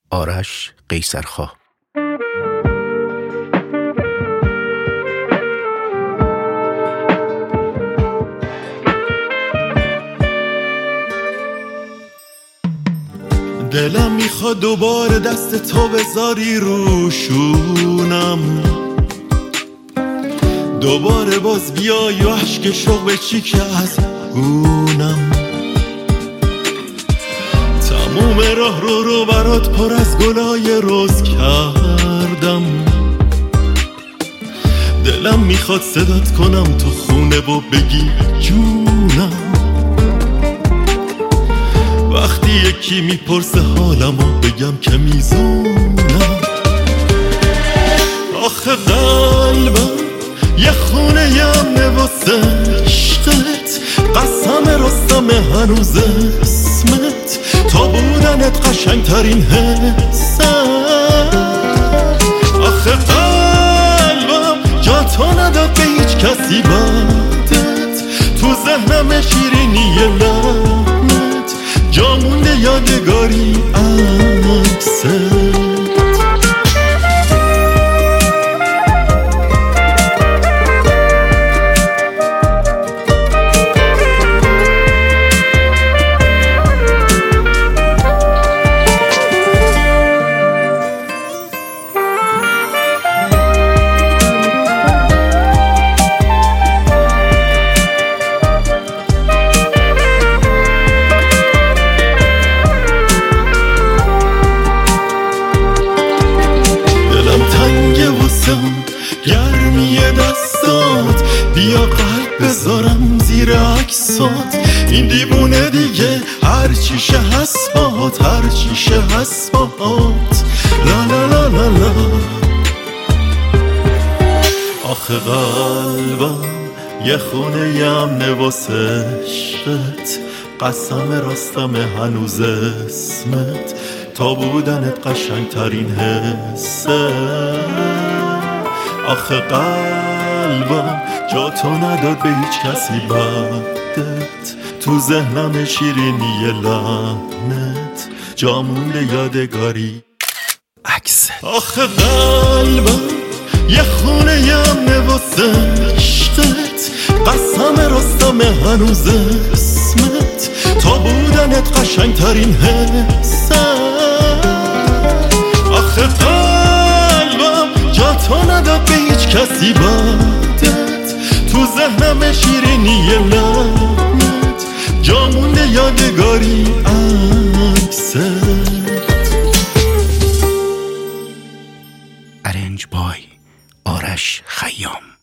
آرش قیصرخواه. دلم میخواد دوباره دست تو بذاری روشونم، دوباره باز بیای و عشق شوق بچیکه از گونم. تموم راه رو برات پر از گلای روز کردم، دلم میخواد صدات کنم تو خونه و بگی جونم. وقتی یکی میپرسه حالمو بگم که میزونم. آخه قلبم یه خونه یمنه واسه عشقت، قسم رستم هنوز اسمت، تا بودنت قشنگترین حست. آخه قلبم جا تو نداد به هیچ کسی بعدت، تو ذهنم شیرینی لعنت، جا مونده یادگاری عکست. گرمی دستات بیا قلب بذارم زیر عکسات، این دیوونه دیگه هر چیشه حسبات، هر چیشه حسبات. لا لا لا لا لا. آخه قلبم یه خونه یمنه واسه عشقت، قسم راستم هنوز اسمت، تا بودنت قشنگترین حست. آخه قلبم جا تو نداد به هیچ کسی بعدت، تو ذهنم شیرینی لعنت، جا مونده یادگاری عکست. آخه قلبم یه خونه یمنه واسه عشقت، قسم رستم هنوز اسمت، تا بودنت قشنگترین حست. آخه قلبم جا تو نداد به هیچ کسی بعدت، تو ذهنم شیرینی لعنت، جا مونده یادگاری عکست. ارنج بای آرش خیام.